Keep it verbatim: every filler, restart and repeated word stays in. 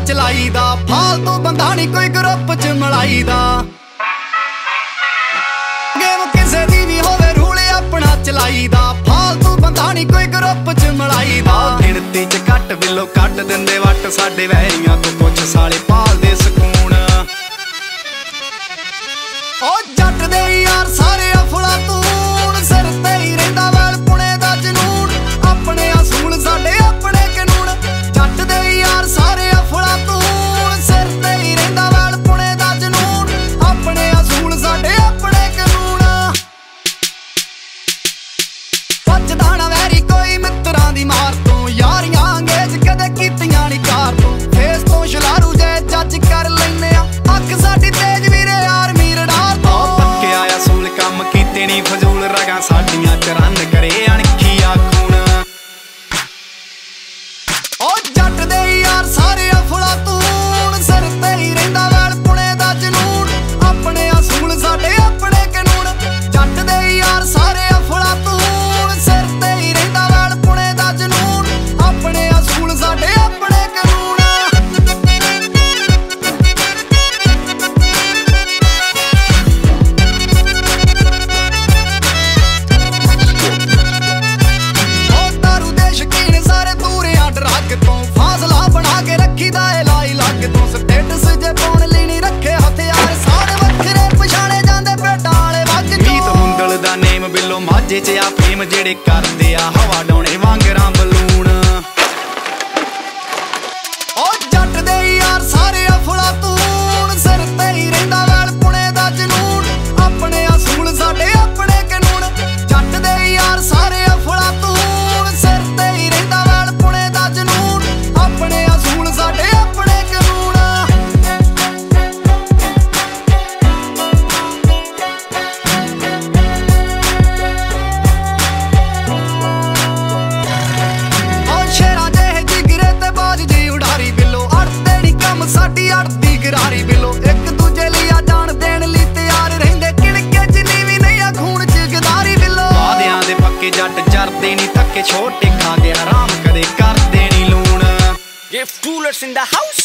चलाईदा, फालतू बंदा नहीं कोई ग्रुप च मलाईदा। गेम किसे दी भी होवे रूल अपना चलाईदा, फालतू बंदा नहीं कोई ग्रुप च मलाईदा। गिणती च घट बिलो कट दिंदे वट, साडे वैरियां तो पुछ साले पालदे सकून। ओ जट दे यार सारे अफलातून, सिर ते ही रहिंदा वैल पुणे दा जनून। अपने असूल साडे अपने कानून, जट दे यार सारे अफलातून, सिर ते ही रहिंदा वैल पुणे दा जनून। अपने असूल साडे अपने कानून। बचदा ना वैरी कोई मित्रां दी मार तो, यारियां अंगेज कदे कीतियां नी कार तो। फेस तो शलारू जे जज कर लैने आ, अख साडी तेज वीरे आर्मी रडार तो। पक्के आया सूल कम कीते नी फजूल, रगां साडियां च रन करे अणखिया खून। ओ जट दे यार सारे अफलातून, सिर ते ही रहिंदा वैल पुणे दा जनून। अपने असूल साडे अपने कानून, जट दे यार सारे अफलातून, सिर ते ही रहिंदा वैल पुणे दा जनून। अपने असूल साडे अपने कानून। ओ दारू दे शकीन सारे दूरे आ ड्रग तो, फासला बना के रखीदा ए लाई लग तो। स्टेटस जे पाउण लई नी रखे हथियार, सारे वखरे पछाणे जांदे पेटां वाले वग तो। मीत हुंदल दा नेम बिलो माझे च आ फेम, जेड़े करदे आ हवा डौणे वांगरां बलून। ओ जट दे यार सारे अफलातून, सिर ते ही रहिंदा वैल पुणे दा जनून। अपने असूल साडे अपने कानून, जट दे यार सारे अफलातून, सिर ते ही रहिंदा वैल पुणे दा जनून। अपने असूल साडे अपने कानून। ओ शेरां जेहे जिगरे ते बाज जी उडारी बिलो, अड़दे नी कम साडी अड़दी गरारी बिलो। एक दूजे ਲਈ ਆ ਜਾਣ ਦੇਣ ਲਈ ਤਿਆਰ ਰਹਿੰਦੇ, ਕਿਣਕੇ ਜਿੰਨੀ ਵੀ ਨਹੀਂ ਆ ਖੂਨ ਚ ਗਦਾਰੀ ਬਿलो। ਵਾਦਿਆਂ ਦੇ ਪੱਕੇ ਜੱਟ ਜਰਦੇ ਨੀ ਥੱਕੇ, ਛੋਟੇ ਖਾ ਕੇ ਹਰਾਮ ਕਦੇ ਕਰਦੇ ਨੀ ਲੂਣ। If coolers in the house.